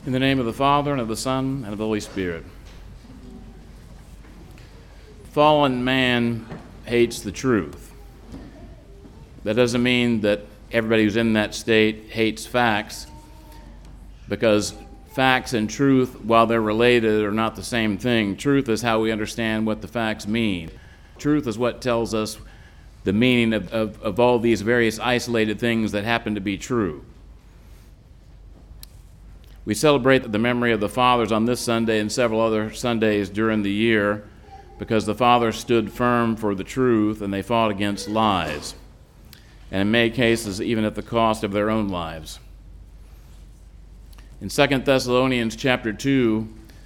In the name of the Father, and of the Son, and of the Holy Spirit. Fallen man hates the truth. That doesn't mean that everybody who's in that state hates facts, because facts and truth, while they're related, are not the same thing. Truth is how we understand what the facts mean. Truth is what tells us the meaning of all these various isolated things that happen to be true. We celebrate the memory of the fathers on this Sunday and several other Sundays during the year because the fathers stood firm for the truth and they fought against lies, and in many cases even at the cost of their own lives. In 2 Thessalonians chapter 2,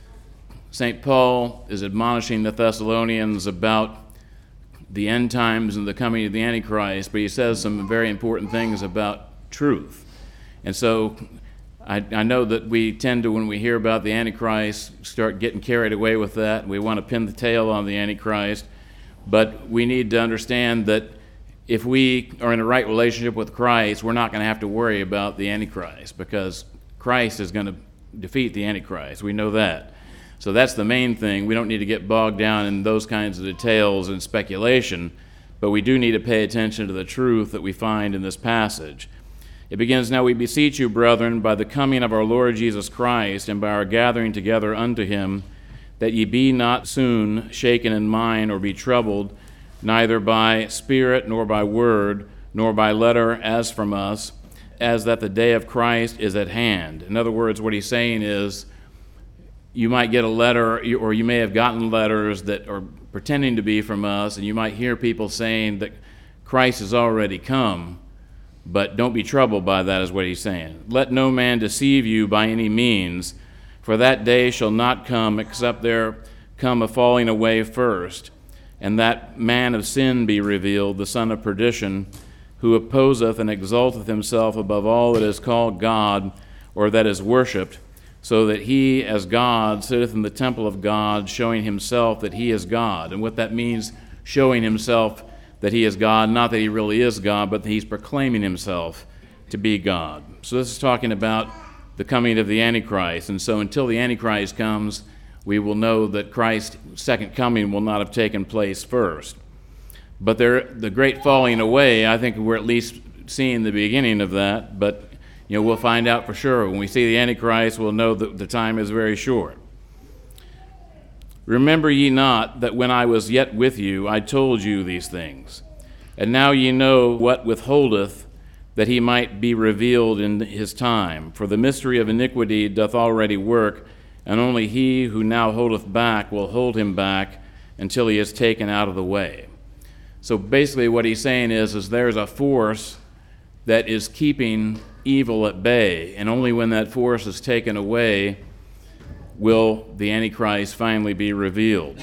St. Paul is admonishing the Thessalonians about the end times and the coming of the Antichrist, but he says some very important things about truth. And so I know that we tend to, when we hear about the Antichrist, start getting carried away with that. We want to pin the tail on the Antichrist. But we need to understand that if we are in a right relationship with Christ, we're not going to have to worry about the Antichrist, because Christ is going to defeat the Antichrist. We know that. So that's the main thing. We don't need to get bogged down in those kinds of details and speculation, but we do need to pay attention to the truth that we find in this passage. It begins, "Now we beseech you, brethren, by the coming of our Lord Jesus Christ, and by our gathering together unto him, that ye be not soon shaken in mind, or be troubled, neither by spirit, nor by word, nor by letter as from us, as that the day of Christ is at hand." In other words, what he's saying is, you might get a letter, or you may have gotten letters that are pretending to be from us, and you might hear people saying that Christ has already come. But don't be troubled by that, is what he's saying. "Let no man deceive you by any means, for that day shall not come except there come a falling away first, and that man of sin be revealed, the son of perdition, who opposeth and exalteth himself above all that is called God, or that is worshipped, so that he, as God, sitteth in the temple of God, showing himself that he is God." And what that means, showing himself that he is God, not that he really is God, but that he's proclaiming himself to be God. So this is talking about the coming of the Antichrist. And so until the Antichrist comes, we will know that Christ's second coming will not have taken place first. But the great falling away, I think we're at least seeing the beginning of that, but we'll find out for sure. When we see the Antichrist, we'll know that the time is very short. "Remember ye not that when I was yet with you, I told you these things? And now ye know what withholdeth, that he might be revealed in his time. For the mystery of iniquity doth already work, and only he who now holdeth back will hold him back until he is taken out of the way." So basically what he's saying is there's a force that is keeping evil at bay, and only when that force is taken away will the Antichrist finally be revealed.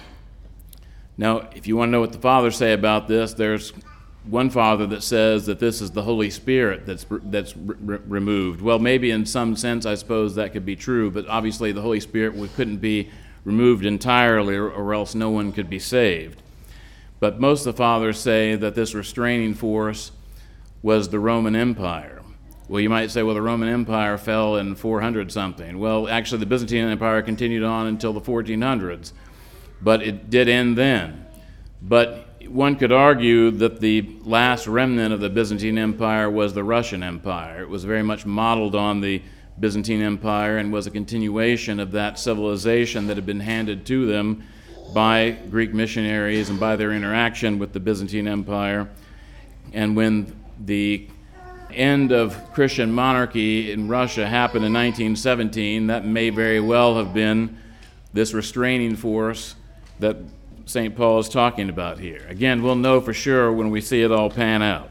Now, if you want to know what the fathers say about this, there's one father that says that this is the Holy Spirit that's removed. Well, maybe in some sense, I suppose that could be true, but obviously the Holy Spirit couldn't be removed entirely, or else no one could be saved. But most of the fathers say that this restraining force was the Roman Empire. Well, you might say, well, the Roman Empire fell in 400-something. Well, actually, the Byzantine Empire continued on until the 1400s, but it did end then. But one could argue that the last remnant of the Byzantine Empire was the Russian Empire. It was very much modeled on the Byzantine Empire and was a continuation of that civilization that had been handed to them by Greek missionaries and by their interaction with the Byzantine Empire. And when the end of Christian monarchy in Russia happened in 1917, that may very well have been this restraining force that St. Paul is talking about here. Again, we'll know for sure when we see it all pan out.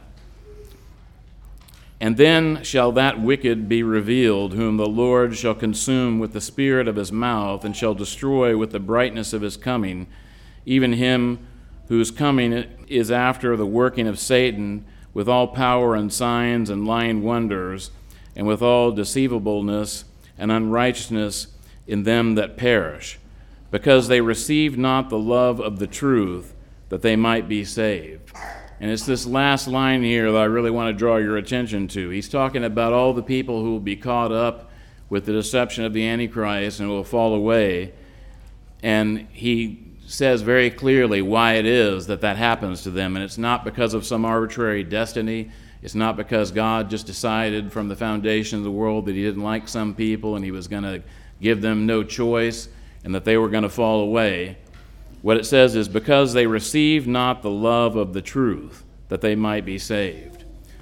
"And then shall that wicked be revealed, whom the Lord shall consume with the spirit of his mouth, and shall destroy with the brightness of his coming, even him whose coming is after the working of Satan, with all power and signs and lying wonders, and with all deceivableness and unrighteousness in them that perish, because they received not the love of the truth, that they might be saved." And it's this last line here that I really want to draw your attention to. He's talking about all the people who will be caught up with the deception of the Antichrist and will fall away. And he says very clearly why it is that that happens to them. And it's not because of some arbitrary destiny. It's not because God just decided from the foundation of the world that he didn't like some people and he was going to give them no choice and that they were going to fall away. What it says is because they received not the love of the truth, that they might be saved.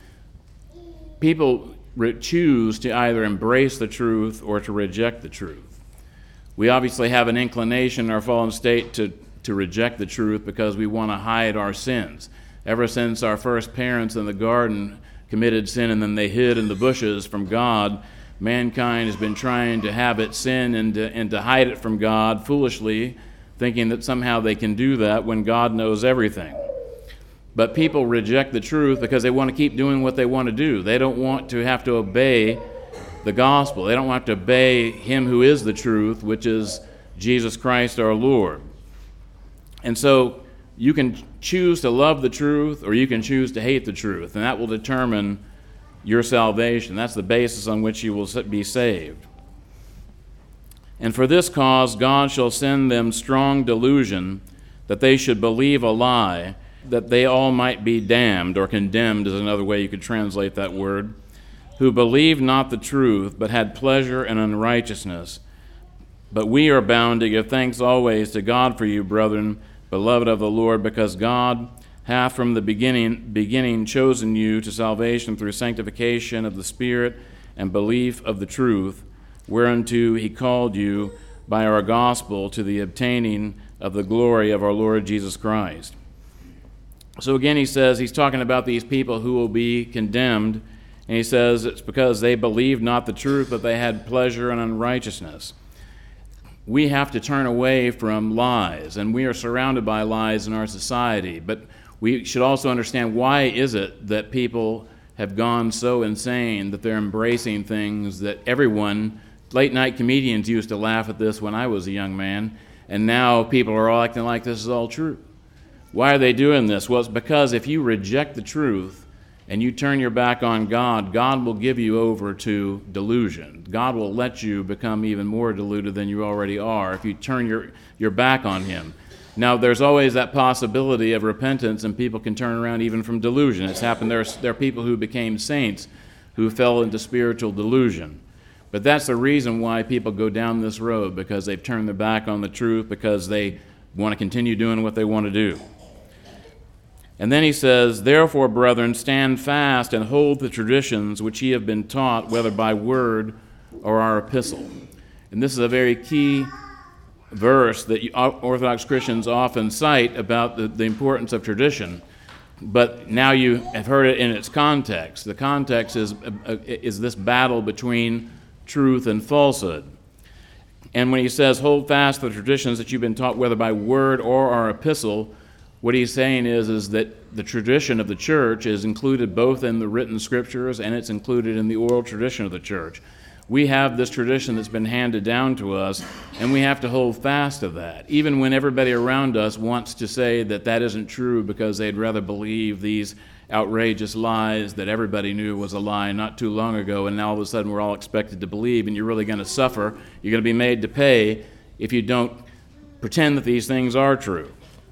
People choose to either embrace the truth or to reject the truth. We obviously have an inclination in our fallen state to reject the truth because we want to hide our sins. Ever since our first parents in the garden committed sin and then they hid in the bushes from God, mankind has been trying to have its sin and to hide it from God foolishly, thinking that somehow they can do that when God knows everything. But people reject the truth because they want to keep doing what they want to do. They don't want to have to obey the gospel. They don't want to obey him who is the truth, which is Jesus Christ our Lord. And so you can choose to love the truth or you can choose to hate the truth, and that will determine your salvation. That's the basis on which you will be saved. And for this cause God shall send them strong delusion, that they should believe a lie, that they all might be damned, or condemned is another way you could translate that word, who believed not the truth, but had pleasure in unrighteousness. But we are bound to give thanks always to God for you, brethren, beloved of the Lord, because God hath from the beginning chosen you to salvation through sanctification of the Spirit and belief of the truth, whereunto he called you by our gospel to the obtaining of the glory of our Lord Jesus Christ. So again, he says, he's talking about these people who will be condemned, and he says it's because they believed not the truth, but they had pleasure in unrighteousness. We have to turn away from lies, and we are surrounded by lies in our society, but we should also understand why is it that people have gone so insane that they're embracing things that everyone, late-night comedians used to laugh at this when I was a young man, and now people are all acting like this is all true. Why are they doing this? Well, it's because if you reject the truth and you turn your back on God, God will give you over to delusion. God will let you become even more deluded than you already are if you turn your back on him. Now, there's always that possibility of repentance, and people can turn around even from delusion. It's happened. There are people who became saints who fell into spiritual delusion. But that's the reason why people go down this road, because they've turned their back on the truth, because they want to continue doing what they want to do. And then he says, therefore, brethren, stand fast and hold the traditions which ye have been taught, whether by word or our epistle. And this is a very key verse that Orthodox Christians often cite about the importance of tradition. But now you have heard it in its context. The context is this battle between truth and falsehood. And when he says, hold fast the traditions that you've been taught, whether by word or our epistle, what he's saying is that the tradition of the church is included both in the written scriptures and it's included in the oral tradition of the church. We have this tradition that's been handed down to us, and we have to hold fast to that, even when everybody around us wants to say that that isn't true because they'd rather believe these outrageous lies that everybody knew was a lie not too long ago, and now all of a sudden we're all expected to believe, and you're really going to suffer. You're going to be made to pay if you don't pretend that these things are true.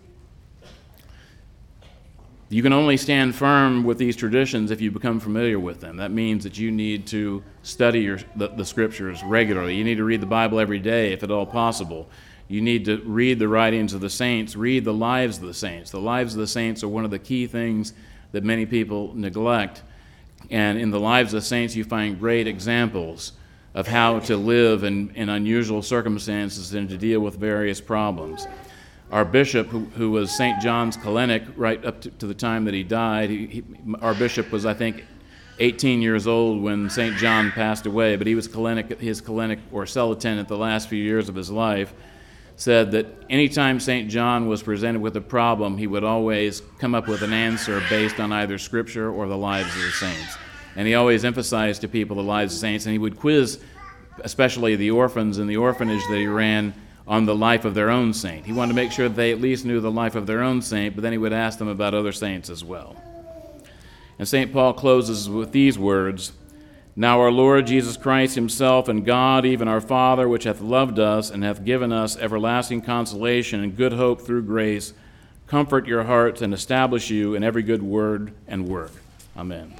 You can only stand firm with these traditions if you become familiar with them. That means that you need to study the scriptures regularly. You need to read the Bible every day, if at all possible. You need to read the writings of the saints, read the lives of the saints. The lives of the saints are one of the key things that many people neglect. And in the lives of the saints, you find great examples of how to live in unusual circumstances and to deal with various problems. Our bishop, who was St. John's Kalenic right up to the time that he died, our bishop was, I think, 18 years old when St. John passed away, but he was his Kalenic or cell attendant the last few years of his life, said that anytime St. John was presented with a problem, he would always come up with an answer based on either Scripture or the lives of the saints. And he always emphasized to people the lives of the saints, and he would quiz, especially the orphans in the orphanage that he ran, on the life of their own saint. He wanted to make sure that they at least knew the life of their own saint, but then he would ask them about other saints as well. And St. Paul closes with these words, Now our Lord Jesus Christ himself and God, even our Father, which hath loved us and hath given us everlasting consolation and good hope through grace, comfort your hearts and establish you in every good word and work. Amen.